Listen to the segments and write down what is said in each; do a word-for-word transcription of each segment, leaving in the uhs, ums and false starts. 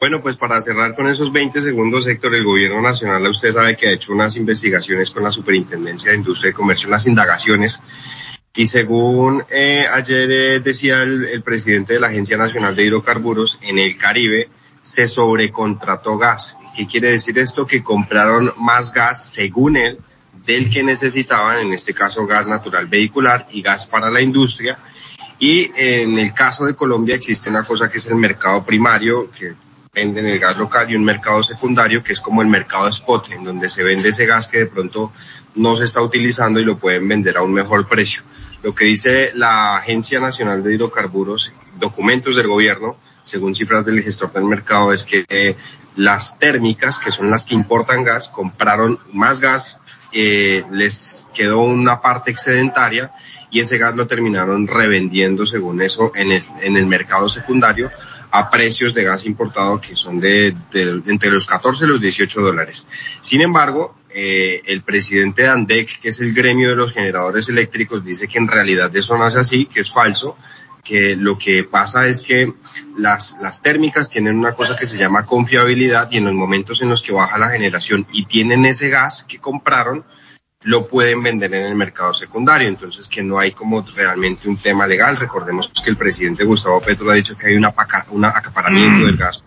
Bueno, pues para cerrar con esos veinte segundos, Héctor, el gobierno nacional, usted sabe que ha hecho unas investigaciones con la Superintendencia de Industria y Comercio, unas indagaciones, y según eh, ayer eh, decía el, el presidente de la Agencia Nacional de Hidrocarburos, en el Caribe se sobrecontrató gas. ¿Qué quiere decir esto? Que compraron más gas, según él, del que necesitaban, en este caso gas natural vehicular y gas para la industria. Y eh, en el caso de Colombia existe una cosa que es el mercado primario, que venden el gas local, y un mercado secundario que es como el mercado spot, en donde se vende ese gas que de pronto no se está utilizando y lo pueden vender a un mejor precio. Lo que dice la Agencia Nacional de Hidrocarburos, documentos del gobierno, según cifras del gestor del mercado, es que eh, las térmicas, que son las que importan gas, compraron más gas, eh, les quedó una parte excedentaria y ese gas lo terminaron revendiendo, según eso, en el, en el mercado secundario, a precios de gas importado que son de, de, de entre los catorce y los dieciocho dólares. Sin embargo, eh, el presidente de ANDEC, que es el gremio de los generadores eléctricos, dice que en realidad eso no es así, que es falso, que lo que pasa es que las, las térmicas tienen una cosa que se llama confiabilidad, y en los momentos en los que baja la generación y tienen ese gas que compraron, lo pueden vender en el mercado secundario, entonces que no hay como realmente un tema legal. Recordemos que el presidente Gustavo Petro ha dicho que hay un, apaca, un acaparamiento del gas,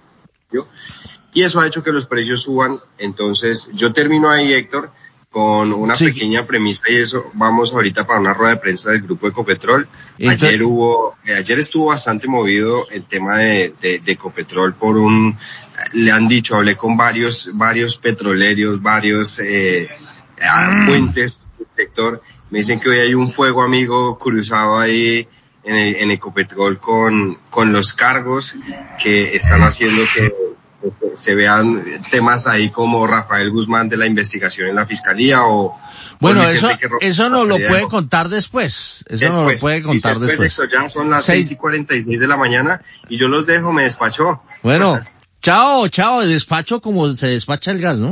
y eso ha hecho que los precios suban. Entonces yo termino ahí, Héctor, con una sí. pequeña premisa, y eso vamos ahorita para una rueda de prensa del grupo Ecopetrol. Entonces, ayer hubo, eh, ayer estuvo bastante movido el tema de, de, de Ecopetrol por un, le han dicho, hablé con varios, varios petroleros, varios, eh, a fuentes del sector, me dicen que hoy hay un fuego amigo cruzado ahí en, el, en Ecopetrol con, con los cargos que están haciendo que se vean temas ahí como Rafael Guzmán de la investigación en la fiscalía o... Bueno, o eso, eso nos lo puede contar después, eso nos lo puede contar sí, después. después. Héctor, ya son las seis y cuarenta y seis de la mañana y yo los dejo, me despachó. Bueno, chao, chao, despacho como se despacha el gas, ¿no?